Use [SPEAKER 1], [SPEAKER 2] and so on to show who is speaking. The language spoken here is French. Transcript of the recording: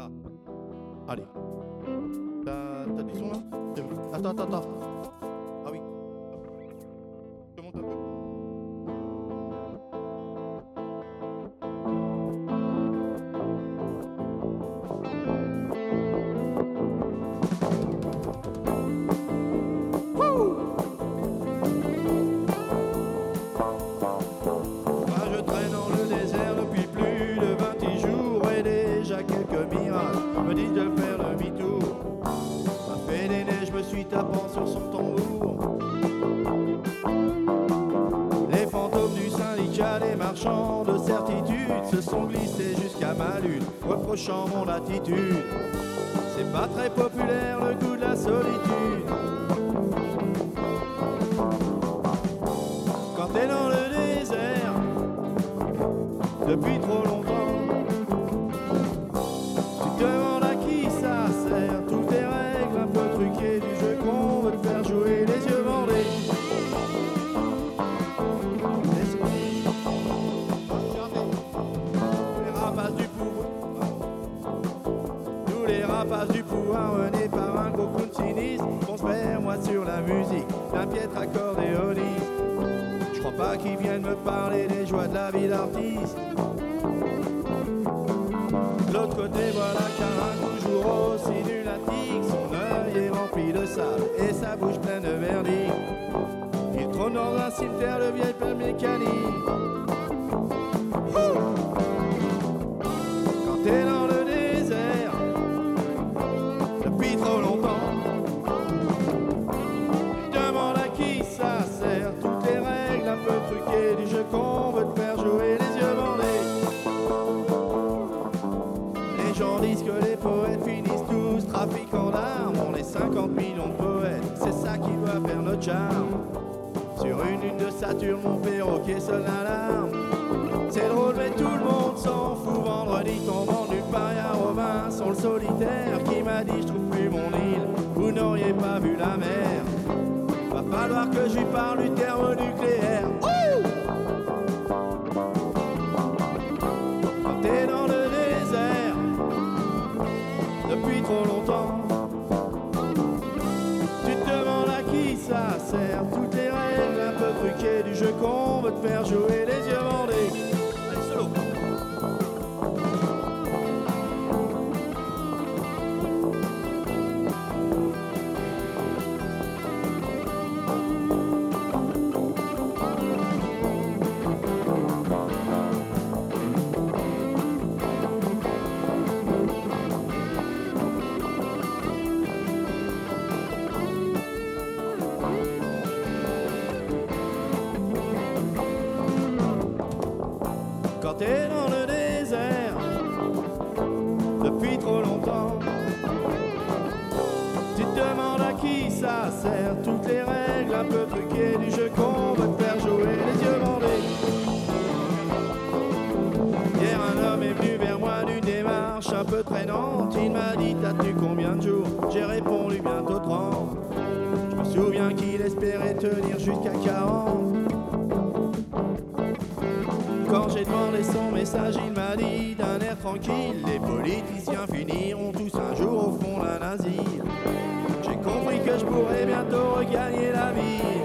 [SPEAKER 1] Voilà. Allez. T'as du son là? Attends. Ah oui. Je monte un peu. Je traîne dans le désert depuis plus de 28 jours et déjà quelques miracles me disent de faire demi-tour. A fait des neiges, je me suis tapant sur son tambour. Les fantômes du syndicat des marchands de certitude se sont glissés jusqu'à ma lune, reprochant mon attitude. C'est pas très populaire le goût de la solitude. Quand t'es dans le désert depuis trop longtemps, tu te demandes à qui ça sert. Toutes tes règles un peu truquées du jeu qu'on veut te faire jouer, les yeux bandés. Les rapaces du pouvoir, tous les rapaces du pouvoir menés par un gros clown sinistre vont se faire moi sur la musique d'un piètre accordéoniste. Je crois pas qu'ils viennent me parler des joies de la vie d'artiste. De l'autre côté, voilà qu'un toujours aussi lunatique, son œil est rempli de sable et sa bouche pleine de vernis. Il trône dans un cimetière de vieilles pelles mécaniques. Quand t'es dans le désert depuis trop longtemps, tu te demandes à qui ça sert. Toutes les règles un peu truquées du jeu qu'on veut te faire jouer, les yeux bandés. Les gens disent que les poètes finissent tous trafiquants d'armes. On est 50 millions de poètes, c'est ça qui doit faire notre charme. Sur une lune de Saturne, mon perroquet sonne l'alarme. C'est drôle mais tout le monde s'en fout. Vendredi tombant nulle part, y'a Robinson le solitaire qui m'a dit je trouve plus mon île. Vous n'auriez pas vu la mer. Va falloir que je lui parle du thermonucléaire. Quand t'es dans le désert depuis trop longtemps, tu te demandes à qui ça sert. Toutes les règles un peu truquées du jeu qu'on veut te faire jouer, les yeux bandés. Allez, solo. Quand t'es dans le désert depuis trop longtemps, tu te demandes à qui ça sert. Toutes les règles un peu truquées du jeu qu'on veut te faire jouer, les yeux bandés. Hier un homme est venu vers moi d'une démarche un peu traînante. Il m'a dit t'as tenu combien de jours? J'ai répondu bientôt 30. Je me souviens qu'il espérait tenir jusqu'à 40. Quand j'ai demandé son message, il m'a dit d'un air tranquille: les politiciens finiront tous un jour au fond d'un asile. J'ai compris que je pourrais bientôt regagner la ville.